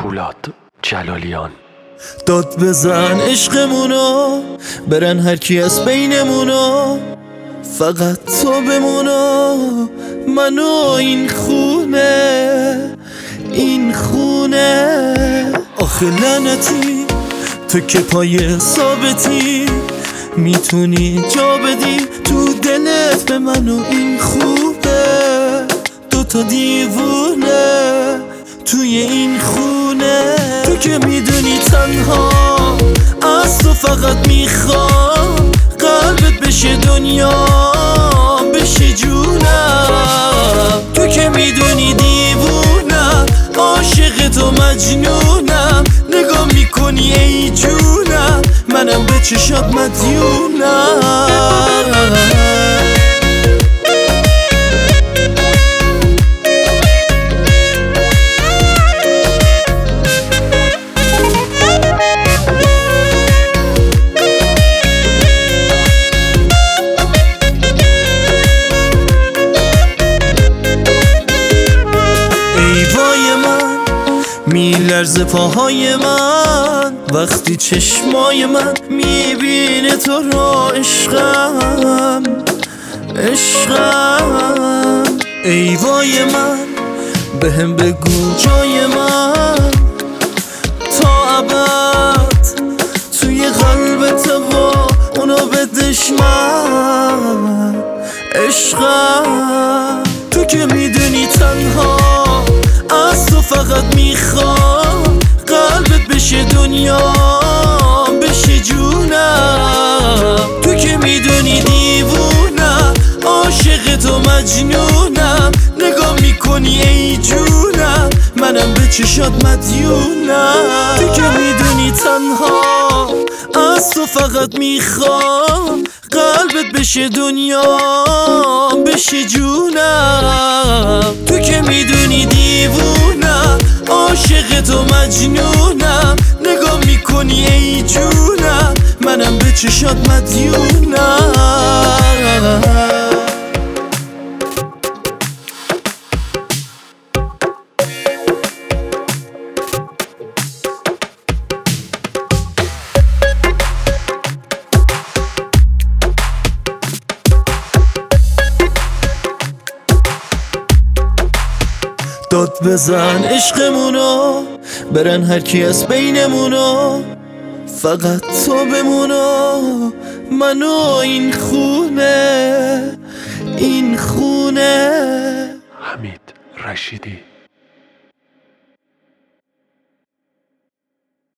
پولاد جلالیان. داد بزن عشقمونو، برن هر کی از بینمونو، فقط تو بمونو، منو این خونه، این خونه. آخه لعنتی تو که پای ثابتی، میتونی جا بدی تو دلت به منو این خوبه. دوتا دیوونه توی این خونه، تو که میدونی تنها از تو فقط میخوام قلبت بشه دنیا، بشه جونم. تو که میدونی دیوونم، عاشق تو مجنونم، نگاه میکنی ای جونم، منم به چشات مدیونم. میلرزه پاهای من وقتی چشمای من میبینه تو را. عشقم عشقم، ای وای من بهم بگو جای من تا ابد توی قلبت و اونو بدش من. عشقم تو که میدونی تنها از تو فقط میخوام قلبت بشه دنیا، بشه جونم. تو که میدونی دیوونم، عاشق تو مجنونم، نگاه میکنی ای جونم، منم به چشات مدیونم. تو که میدونی تنها از تو فقط میخوام قلبت بشه دنیا، بشه جونم. تو که میدونی دیوونم، عاشق تو مجنونم، نگاه میکنی ای جونم، منم به چشات مدیونم. داد بزن عشقمونو، برن هر کی از بینمونو، فقط تو بمونو، منو این خونه، این خونه. حمید رشیدی.